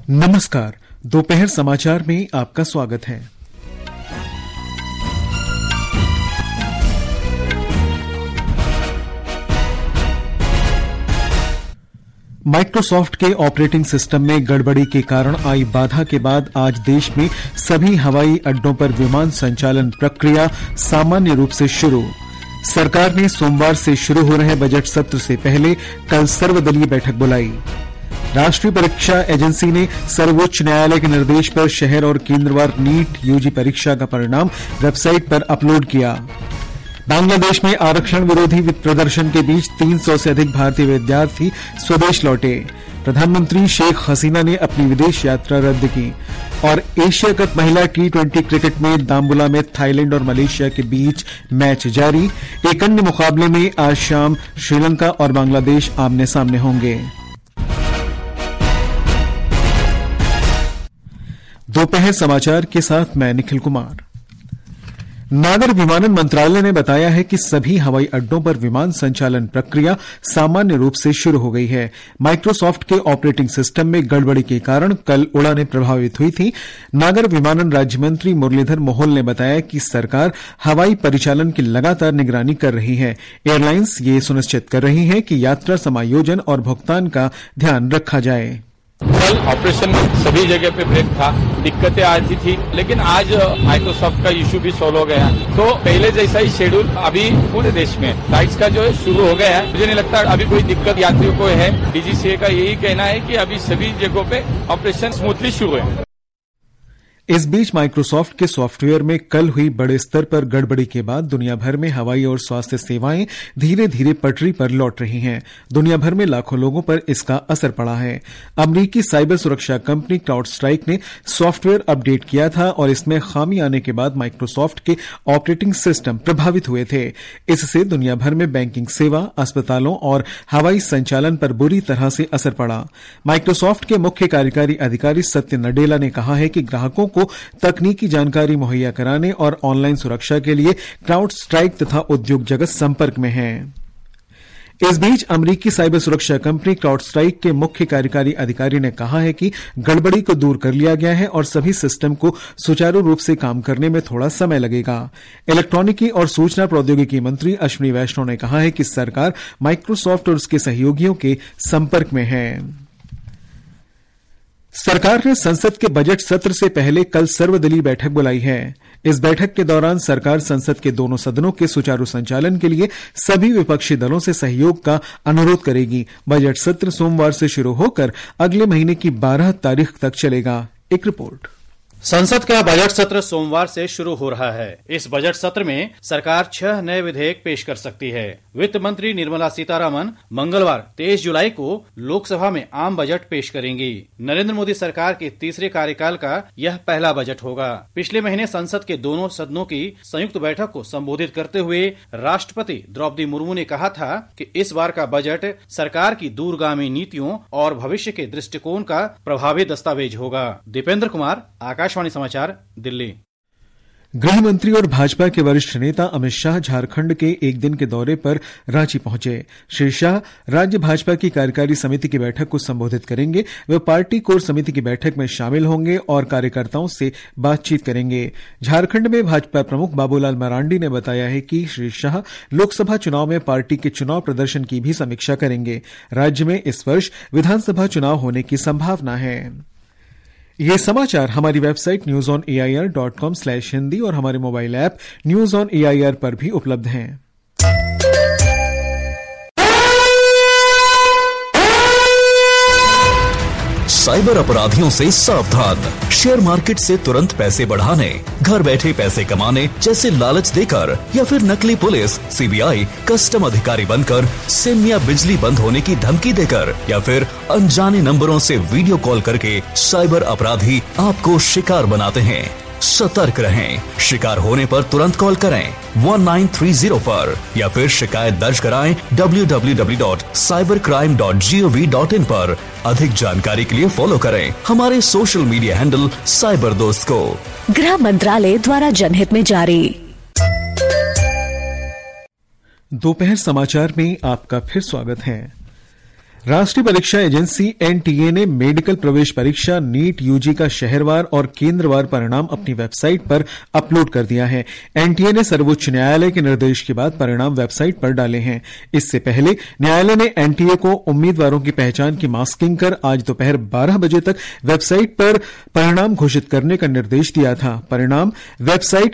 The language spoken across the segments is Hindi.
नमस्कार, दोपहर समाचार में आपका स्वागत है। माइक्रोसॉफ्ट के ऑपरेटिंग सिस्टम में गड़बड़ी के कारण आई बाधा के बाद आज देश में सभी हवाई अड्डों पर विमान संचालन प्रक्रिया सामान्य रूप से शुरू। सरकार ने सोमवार से शुरू हो रहे बजट सत्र से पहले कल सर्वदलीय बैठक बुलाई। राष्ट्रीय परीक्षा एजेंसी ने सर्वोच्च न्यायालय के निर्देश पर शहर और केंद्रवार नीट यूजी परीक्षा का परिणाम वेबसाइट पर अपलोड किया। बांग्लादेश में आरक्षण विरोधी प्रदर्शन के बीच 300 से अधिक भारतीय विद्यार्थी स्वदेश लौटे। प्रधानमंत्री शेख हसीना ने अपनी विदेश यात्रा रद्द की। और एशिया कप महिला T20 क्रिकेट में दाम्बुला में थाईलैंड और मलेशिया के बीच मैच जारी। एक अन्य मुकाबले में आज शाम श्रीलंका और बांग्लादेश आमने सामने होंगे। दोपहर समाचार के साथ मैं निखिल कुमार। नागर विमानन मंत्रालय ने बताया है कि सभी हवाई अड्डों पर विमान संचालन प्रक्रिया सामान्य रूप से शुरू हो गई है। माइक्रोसॉफ्ट के ऑपरेटिंग सिस्टम में गड़बड़ी के कारण कल उड़ानें प्रभावित हुई थी। नागर विमानन राज्य मंत्री मुरलीधर मोहोल ने बताया कि सरकार हवाई परिचालन की लगातार निगरानी कर रही है। एयरलाइंस ये सुनिश्चित कर रही है कि यात्रा समायोजन और भुगतान का ध्यान रखा जाए। कल ऑपरेशन सभी जगह पे ब्रेक था, दिक्कतें आती थी, लेकिन आज माइक्रोसॉफ्ट का इशू भी सॉल्व हो गया। तो पहले जैसा ही शेड्यूल अभी पूरे देश में फ्लाइट्स का जो है शुरू हो गया है। मुझे नहीं लगता अभी कोई दिक्कत यात्रियों को है। डीजीसीए का यही कहना है कि अभी सभी जगहों पे ऑपरेशन स्मूथली शुरू है। इस बीच माइक्रोसॉफ्ट के सॉफ्टवेयर में कल हुई बड़े स्तर पर गड़बड़ी के बाद दुनिया भर में हवाई और स्वास्थ्य सेवाएं धीरे धीरे पटरी पर लौट रही हैं। दुनिया भर में लाखों लोगों पर इसका असर पड़ा है। अमरीकी साइबर सुरक्षा कंपनी क्राउडस्ट्राइक ने सॉफ्टवेयर अपडेट किया था और इसमें खामी आने के बाद माइक्रोसॉफ्ट के ऑपरेटिंग सिस्टम प्रभावित हुए थे। इससे दुनिया भर में बैंकिंग सेवा, अस्पतालों और हवाई संचालन पर बुरी तरह से असर पड़ा। माइक्रोसॉफ्ट के मुख्य कार्यकारी अधिकारी सत्य नडेला ने कहा है कि ग्राहकों को तकनीकी जानकारी मुहैया कराने और ऑनलाइन सुरक्षा के लिए क्राउडस्ट्राइक तथा उद्योग जगत संपर्क में है। इस बीच अमरीकी साइबर सुरक्षा कंपनी क्राउडस्ट्राइक के मुख्य कार्यकारी अधिकारी ने कहा है कि गड़बड़ी को दूर कर लिया गया है और सभी सिस्टम को सुचारू रूप से काम करने में थोड़ा समय लगेगा। इलेक्ट्रॉनिकी और सूचना प्रौद्योगिकी मंत्री अश्विनी वैष्णव ने कहा है कि सरकार माइक्रोसॉफ्ट और उसके सहयोगियों के संपर्क में है। सरकार ने संसद के बजट सत्र से पहले कल सर्वदलीय बैठक बुलाई है। इस बैठक के दौरान सरकार संसद के दोनों सदनों के सुचारू संचालन के लिए सभी विपक्षी दलों से सहयोग का अनुरोध करेगी। बजट सत्र सोमवार से शुरू होकर अगले महीने की 12 तारीख तक चलेगा। एक रिपोर्ट। संसद का बजट सत्र सोमवार से शुरू हो रहा है। इस बजट सत्र में सरकार 6 नए विधेयक पेश कर सकती है। वित्त मंत्री निर्मला सीतारमण मंगलवार 23 जुलाई को लोकसभा में आम बजट पेश करेंगी। नरेंद्र मोदी सरकार के तीसरे कार्यकाल का यह पहला बजट होगा। पिछले महीने संसद के दोनों सदनों की संयुक्त बैठक को संबोधित करते हुए राष्ट्रपति द्रौपदी मुर्मू ने कहा था कि इस बार का बजट सरकार की दूरगामी नीतियों और भविष्य के दृष्टिकोण का प्रभावी दस्तावेज होगा। दीपेंद्र कुमार, आकाशवाणी समाचार, दिल्ली। गृह मंत्री और भाजपा के वरिष्ठ नेता अमित शाह झारखंड के एक दिन के दौरे पर रांची पहुंचे। श्री शाह राज्य भाजपा की कार्यकारी समिति की बैठक को संबोधित करेंगे। वे पार्टी कोर समिति की बैठक में शामिल होंगे और कार्यकर्ताओं से बातचीत करेंगे। झारखंड में भाजपा प्रमुख बाबूलाल मरांडी ने बताया है कि श्री शाह लोकसभा चुनाव में पार्टी के चुनाव प्रदर्शन की भी समीक्षा करेंगे। राज्य में इस वर्ष विधानसभा चुनाव होने की संभावना है। ये समाचार हमारी वेबसाइट newsonair.com/hindi और हमारे mobile app news on AIR पर भी उपलब्ध हैं। साइबर अपराधियों से सावधान। शेयर मार्केट से तुरंत पैसे बढ़ाने, घर बैठे पैसे कमाने जैसे लालच देकर या फिर नकली पुलिस, सीबीआई, कस्टम अधिकारी बनकर सिम या बिजली बंद होने की धमकी देकर या फिर अनजाने नंबरों से वीडियो कॉल करके साइबर अपराधी आपको शिकार बनाते हैं। सतर्क रहें। शिकार होने पर तुरंत कॉल करें 1930 पर या फिर शिकायत दर्ज कराएं www.cybercrime.gov.in पर। अधिक जानकारी के लिए फॉलो करें हमारे सोशल मीडिया हैंडल साइबर दोस्त को। गृह मंत्रालय द्वारा जनहित में जारी। दोपहर समाचार में आपका फिर स्वागत है। राष्ट्रीय परीक्षा एजेंसी एनटीए ने मेडिकल प्रवेश परीक्षा नीट यूजी का शहरवार और केंद्रवार परिणाम अपनी वेबसाइट पर अपलोड कर दिया है। एनटीए ने सर्वोच्च न्यायालय के निर्देश के बाद परिणाम वेबसाइट पर डाले हैं। इससे पहले न्यायालय ने एनटीए को उम्मीदवारों की पहचान की मास्किंग कर आज दोपहर 12 बजे तक वेबसाइट पर परिणाम घोषित करने का निर्देश दिया था। परिणाम वेबसाइट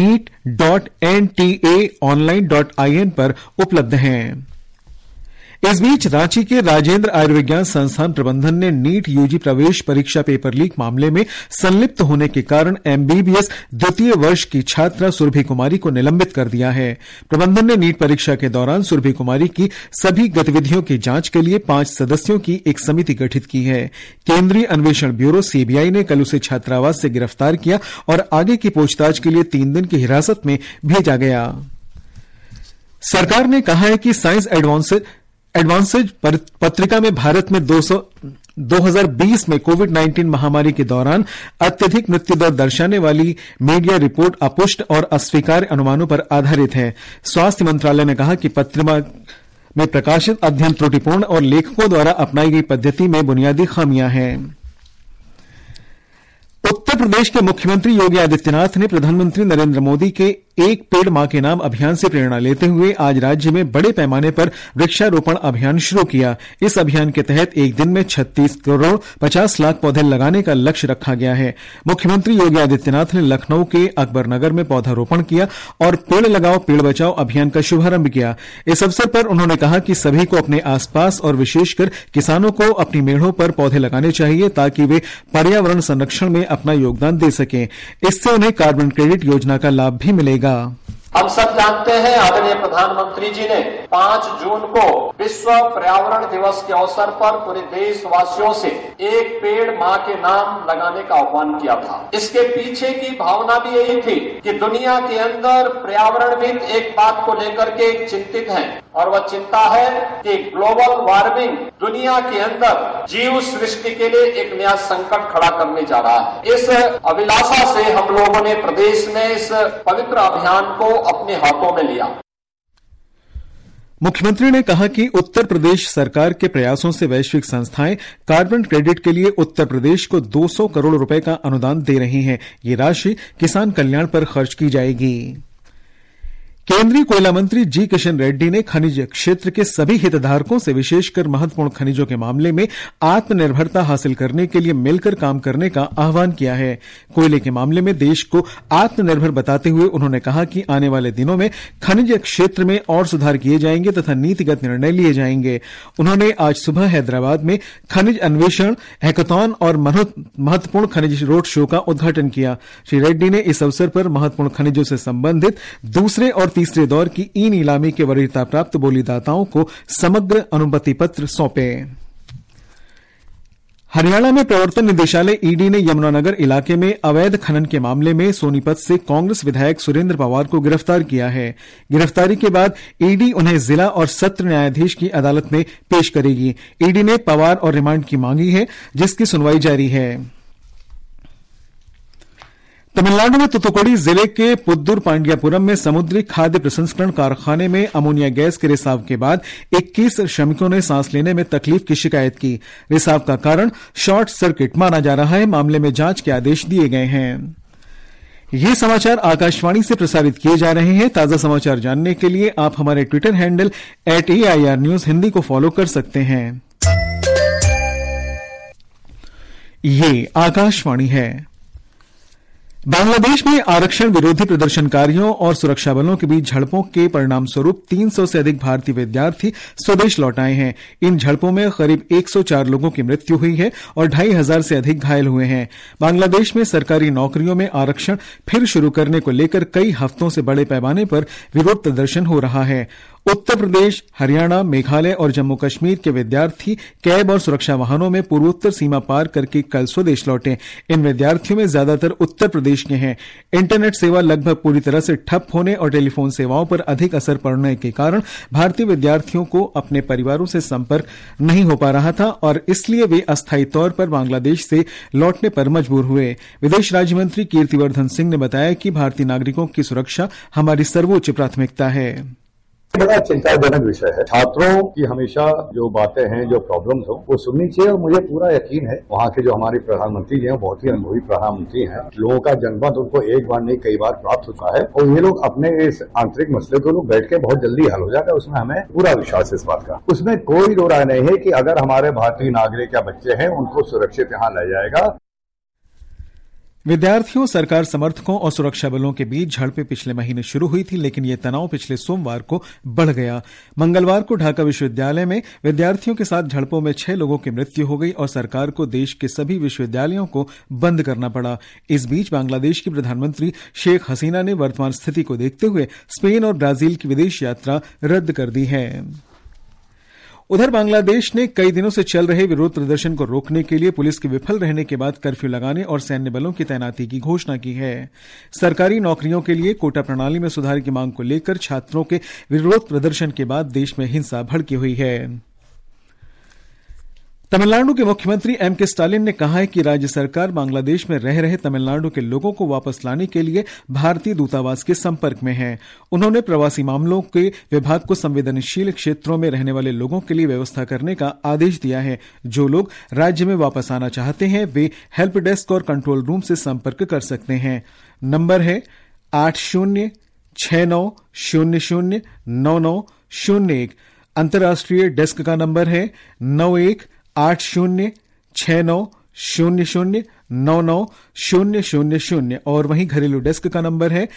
neat.ntaonline.in पर उपलब्ध हैं। इस बीच रांची के राजेंद्र आयुर्विज्ञान संस्थान प्रबंधन ने नीट यूजी प्रवेश परीक्षा पेपर लीक मामले में संलिप्त होने के कारण एमबीबीएस द्वितीय वर्ष की छात्रा सुरभि कुमारी को निलंबित कर दिया है। प्रबंधन ने नीट परीक्षा के दौरान सुरभि कुमारी की सभी गतिविधियों की जांच के लिए 5 सदस्यों की एक समिति गठित की है। केंद्रीय अन्वेषण ब्यूरो सीबीआई ने कल उसे छात्रावास से गिरफ्तार किया और आगे की पूछताछ के लिए 3 दिन की हिरासत में भेजा गया। सरकार ने कहा है कि साइंस एडवांसेज पत्रिका में भारत में 2020 में कोविड-19 महामारी के दौरान अत्यधिक मृत्यु दर दर्शाने वाली मीडिया रिपोर्ट अपुष्ट और अस्वीकार्य अनुमानों पर आधारित है। स्वास्थ्य मंत्रालय ने कहा कि पत्रिका में प्रकाशित अध्ययन त्रुटिपूर्ण और लेखकों द्वारा अपनाई गई पद्धति में बुनियादी खामियां हैं। उत्तर प्रदेश के मुख्यमंत्री योगी आदित्यनाथ ने प्रधानमंत्री नरेंद्र मोदी के एक पेड़ मां के नाम अभियान से प्रेरणा लेते हुए आज राज्य में बड़े पैमाने पर वृक्षारोपण अभियान शुरू किया। इस अभियान के तहत एक दिन में 36 करोड़ 50 लाख पौधे लगाने का लक्ष्य रखा गया है। मुख्यमंत्री योगी आदित्यनाथ ने लखनऊ के अकबरनगर में पौधारोपण किया और पेड़ लगाओ पेड़ बचाओ अभियान का शुभारंभ किया। इस अवसर पर उन्होंने कहा कि सभी को अपने आसपास और विशेषकर किसानों को अपनी मेड़ों पर पौधे लगाने चाहिए ताकि वे पर्यावरण संरक्षण में अपना योगदान दे सकें। इससे उन्हें कार्बन क्रेडिट योजना का लाभ भी मिलेगा। हम सब जानते हैं आदरणीय प्रधानमंत्री जी ने 5 जून को विश्व पर्यावरण दिवस के अवसर पर पूरे देशवासियों से एक पेड़ मां के नाम लगाने का आह्वान किया था। इसके पीछे की भावना भी यही थी कि दुनिया के अंदर पर्यावरणविद एक बात को लेकर के चिंतित हैं और वह चिंता है कि ग्लोबल वार्मिंग दुनिया के अंदर जीव सृष्टि के लिए एक नया संकट खड़ा करने जा रहा है। इस अभिलाषा से हम लोगों ने प्रदेश में इस पवित्र अभियान को अपने हाथों में लिया। मुख्यमंत्री ने कहा कि उत्तर प्रदेश सरकार के प्रयासों से वैश्विक संस्थाएं कार्बन क्रेडिट के लिए उत्तर प्रदेश को 200 करोड़ रुपए का अनुदान दे रही हैं। ये राशि किसान कल्याण पर खर्च की जाएगी। केंद्रीय कोयला मंत्री जी किशन रेड्डी ने खनिज क्षेत्र के सभी हितधारकों से विशेषकर महत्वपूर्ण खनिजों के मामले में आत्मनिर्भरता हासिल करने के लिए मिलकर काम करने का आह्वान किया है। कोयले के मामले में देश को आत्मनिर्भर बताते हुए उन्होंने कहा कि आने वाले दिनों में खनिज क्षेत्र में और सुधार किए जाएंगे तथा नीतिगत निर्णय लिए जाएंगे। उन्होंने आज सुबह हैदराबाद में खनिज अन्वेषण हैकाथॉन और महत्वपूर्ण खनिज रोड शो का उद्घाटन किया। श्री रेड्डी ने इस अवसर पर महत्वपूर्ण खनिजों से संबंधित दूसरे और तीसरे दौर की ई नीलामी के वरीयता प्राप्त बोलीदाताओं को समग्र अनुमति पत्र सौंपे। हरियाणा में प्रवर्तन निदेशालय ईडी ने यमुनानगर इलाके में अवैध खनन के मामले में सोनीपत से कांग्रेस विधायक सुरेंद्र पवार को गिरफ्तार किया है। गिरफ्तारी के बाद ईडी उन्हें जिला और सत्र न्यायाधीश की अदालत में पेश करेगी। ईडी ने पवार और रिमांड की मांगी है, जिसकी सुनवाई जारी है। तमिलनाडु में तुतुकुड़ी जिले के पुद्दुर पांडियापुरम में समुद्री खाद्य प्रसंस्करण कारखाने में अमोनिया गैस के रिसाव के बाद 21 श्रमिकों ने सांस लेने में तकलीफ की शिकायत की। रिसाव का कारण शॉर्ट सर्किट माना जा रहा है। मामले में जांच के आदेश दिए गए हैं। ये समाचार आकाशवाणी से प्रसारित किए जा रहे हैं। ताजा समाचार जानने के लिए आप हमारे Twitter handle @AIR News Hindi को फॉलो कर सकते हैं। ये आकाशवाणी है। बांग्लादेश में आरक्षण विरोधी प्रदर्शनकारियों और सुरक्षा बलों के बीच झड़पों के परिणाम स्वरूप 300 से अधिक भारतीय विद्यार्थी स्वदेश लौट आए हैं। इन झड़पों में करीब 104 लोगों की मृत्यु हुई है और 2500 से अधिक घायल हुए हैं। बांग्लादेश में सरकारी नौकरियों में आरक्षण फिर शुरू करने को लेकर कई हफ्तों से बड़े पैमाने पर विरोध प्रदर्शन हो रहा है। उत्तर प्रदेश, हरियाणा, मेघालय और जम्मू कश्मीर के विद्यार्थी कैब और सुरक्षा वाहनों में पूर्वोत्तर सीमा पार करके कल स्वदेश लौटे। इन विद्यार्थियों में ज्यादातर उत्तर प्रदेश के हैं। इंटरनेट सेवा लगभग पूरी तरह से ठप होने और टेलीफोन सेवाओं पर अधिक असर पड़ने के कारण भारतीय विद्यार्थियों को अपने परिवारों से संपर्क नहीं हो पा रहा था और इसलिए वे अस्थायी तौर पर बांग्लादेश से लौटने पर मजबूर हुए। विदेश राज्य मंत्री कीर्तिवर्धन सिंह ने बताया कि भारतीय नागरिकों की सुरक्षा हमारी सर्वोच्च प्राथमिकता है। बड़ा चिंताजनक विषय है। छात्रों की हमेशा जो बातें हैं, जो प्रॉब्लम्स हो, वो सुननी चाहिए और मुझे पूरा यकीन है वहाँ के जो हमारे प्रधानमंत्री जी हैं बहुत ही अनुभवी प्रधानमंत्री हैं। लोगों का जनमत उनको एक बार नहीं कई बार प्राप्त होता है और ये लोग अपने इस आंतरिक मसले को बैठ के बहुत जल्दी हल हो जाता है। उसमें हमें पूरा विश्वास है इस बात का। उसमें कोई दो राय नहीं है कि अगर हमारे भारतीय नागरिक या बच्चे हैं उनको सुरक्षित यहाँ लाया जाएगा। विद्यार्थियों, सरकार समर्थकों और सुरक्षा बलों के बीच झड़पें पिछले महीने शुरू हुई थी, लेकिन यह तनाव पिछले सोमवार को बढ़ गया। मंगलवार को ढाका विश्वविद्यालय में विद्यार्थियों के साथ झड़पों में 6 लोगों की मृत्यु हो गई और सरकार को देश के सभी विश्वविद्यालयों को बंद करना पड़ा। इस बीच बांग्लादेश की प्रधानमंत्री शेख हसीना ने वर्तमान स्थिति को देखते हुए स्पेन और ब्राजील की विदेश यात्रा रद्द कर दी है। उधर बांग्लादेश ने कई दिनों से चल रहे विरोध प्रदर्शन को रोकने के लिए पुलिस के विफल रहने के बाद कर्फ्यू लगाने और सैन्य बलों की तैनाती की घोषणा की है। सरकारी नौकरियों के लिए कोटा प्रणाली में सुधार की मांग को लेकर छात्रों के विरोध प्रदर्शन के बाद देश में हिंसा भड़की हुई है। तमिलनाडु के मुख्यमंत्री एम.के. स्टालिन ने कहा है कि राज्य सरकार बांग्लादेश में रह रहे तमिलनाडु के लोगों को वापस लाने के लिए भारतीय दूतावास के संपर्क में है। उन्होंने प्रवासी मामलों के विभाग को संवेदनशील क्षेत्रों में रहने वाले लोगों के लिए व्यवस्था करने का आदेश दिया है। जो लोग राज्य में वापस आना चाहते हैं वे हेल्प डेस्क और कंट्रोल रूम से संपर्क कर सकते हैं। नंबर है 8069009901। अंतर्राष्ट्रीय डेस्क का नंबर है 918069009900 और वहीं घरेलू डेस्क का नंबर है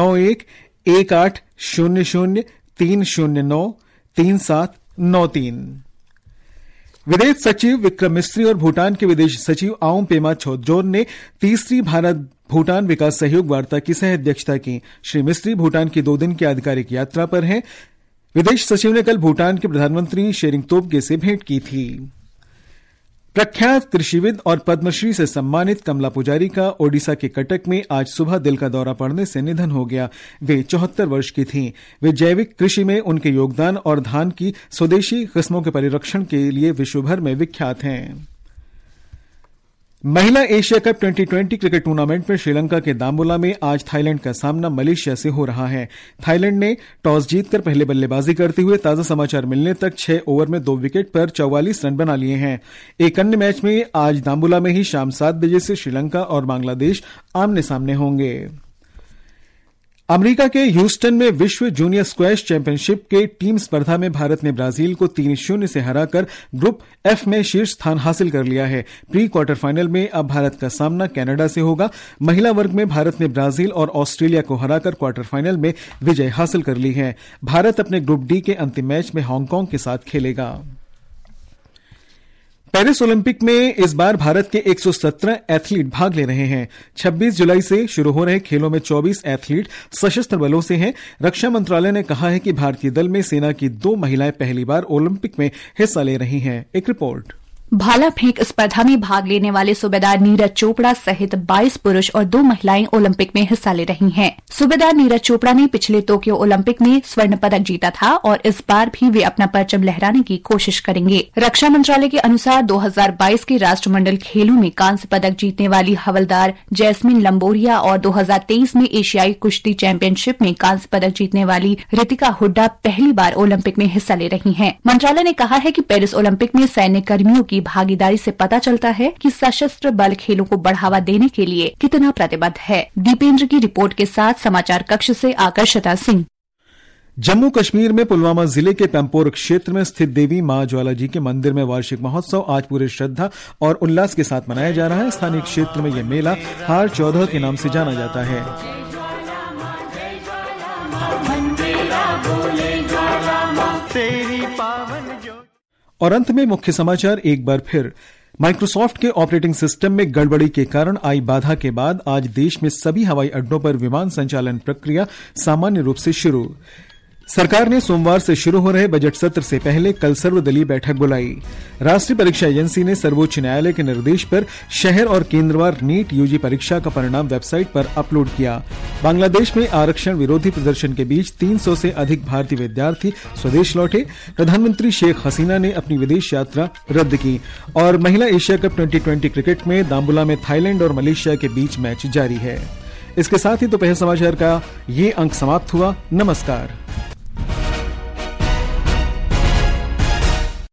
91180030093793। विदेश सचिव विक्रम मिस्री और भूटान के विदेश सचिव आउम पेमा छोदजोर ने तीसरी भारत भूटान विकास सहयोग वार्ता की सह अध्यक्षता की। श्री मिस्री भूटान की 2 दिन की आधिकारिक यात्रा पर हैं। विदेश सचिव ने कल भूटान के प्रधानमंत्री शेरिंग तोब्गे से भेंट की थी। प्रख्यात कृषिविद और पद्मश्री से सम्मानित कमला पुजारी का ओडिशा के कटक में आज सुबह दिल का दौरा पड़ने से निधन हो गया। वे 74 वर्ष की थीं। वे जैविक कृषि में उनके योगदान और धान की स्वदेशी किस्मों के परिरक्षण के लिए विश्वभर में विख्यात हैं। महिला एशिया कप 2020 क्रिकेट टूर्नामेंट में श्रीलंका के दाम्बुला में आज थाईलैंड का सामना मलेशिया से हो रहा है। थाईलैंड ने टॉस जीतकर पहले बल्लेबाजी करते हुए ताजा समाचार मिलने तक 6 ओवर में 2 विकेट पर 44 रन बना लिए हैं। एक अन्य मैच में आज दाम्बुला में ही शाम 7 बजे से श्रीलंका और बांग्लादेश आमने सामने होंगे। अमेरिका के ह्यूस्टन में विश्व जूनियर स्क्वैश चैंपियनशिप के टीम स्पर्धा में भारत ने ब्राजील को 3-0 से हराकर ग्रुप एफ में शीर्ष स्थान हासिल कर लिया है। प्री क्वार्टर फाइनल में अब भारत का सामना कनाडा से होगा। महिला वर्ग में भारत ने ब्राजील और ऑस्ट्रेलिया को हराकर क्वार्टर फाइनल में विजय हासिल कर ली है। भारत अपने ग्रुप डी के अंतिम मैच में हांगकांग के साथ खेलेगा। पेरिस ओलंपिक में इस बार भारत के 117 एथलीट भाग ले रहे हैं। 26 जुलाई से शुरू हो रहे खेलों में 24 एथलीट सशस्त्र बलों से हैं। रक्षा मंत्रालय ने कहा है कि भारतीय दल में सेना की 2 महिलाएं पहली बार ओलंपिक में हिस्सा ले रही हैं। एक रिपोर्ट। भाला फेंक स्पर्धा में भाग लेने वाले सूबेदार नीरज चोपड़ा सहित 22 पुरुष और 2 महिलाएं ओलंपिक में हिस्सा ले रही हैं। सूबेदार नीरज चोपड़ा ने पिछले टोक्यो ओलंपिक में स्वर्ण पदक जीता था और इस बार भी वे अपना परचम लहराने की कोशिश करेंगे। रक्षा मंत्रालय के अनुसार 2022 के राष्ट्रमंडल खेलों में कांस्य पदक जीतने वाली हवलदार जैस्मिन लंबोरिया और 2023 में एशियाई कुश्ती चैंपियनशिप में कांस्य पदक जीतने वाली रितिका हुड्डा पहली बार ओलंपिक में हिस्सा ले रही हैं। मंत्रालय ने कहा है कि पेरिस ओलंपिक में सैन्य कर्मियों की भागीदारी से पता चलता है कि सशस्त्र बल खेलों को बढ़ावा देने के लिए कितना प्रतिबद्ध है। दीपेंद्र की रिपोर्ट के साथ समाचार कक्ष से आकर्षिता सिंह। जम्मू कश्मीर में पुलवामा जिले के पैंपोर क्षेत्र में स्थित देवी मां ज्वाला जी के मंदिर में वार्षिक महोत्सव आज पूरे श्रद्धा और उल्लास के साथ मनाया जा रहा है। स्थानीय क्षेत्र में यह मेला हार 14 के नाम से जाना जाता है। और अंत में मुख्य समाचार एक बार फिर। माइक्रोसॉफ्ट के ऑपरेटिंग सिस्टम में गड़बड़ी के कारण आई बाधा के बाद आज देश में सभी हवाई अड्डों पर विमान संचालन प्रक्रिया सामान्य रूप से शुरू। सरकार ने सोमवार से शुरू हो रहे बजट सत्र से पहले कल सर्वदलीय बैठक बुलाई। राष्ट्रीय परीक्षा एजेंसी ने सर्वोच्च न्यायालय के निर्देश पर शहर और केंद्रवार नीट यूजी परीक्षा का परिणाम वेबसाइट पर अपलोड किया। बांग्लादेश में आरक्षण विरोधी प्रदर्शन के बीच 300 से अधिक भारतीय विद्यार्थी स्वदेश लौटे। प्रधानमंत्री शेख हसीना ने अपनी विदेश यात्रा रद्द की। और महिला एशिया कप 2020 क्रिकेट में दाम्बुला में थाईलैंड और मलेशिया के बीच मैच जारी है। इसके साथ ही दोपहर समाचार का ये अंक समाप्त हुआ। नमस्कार।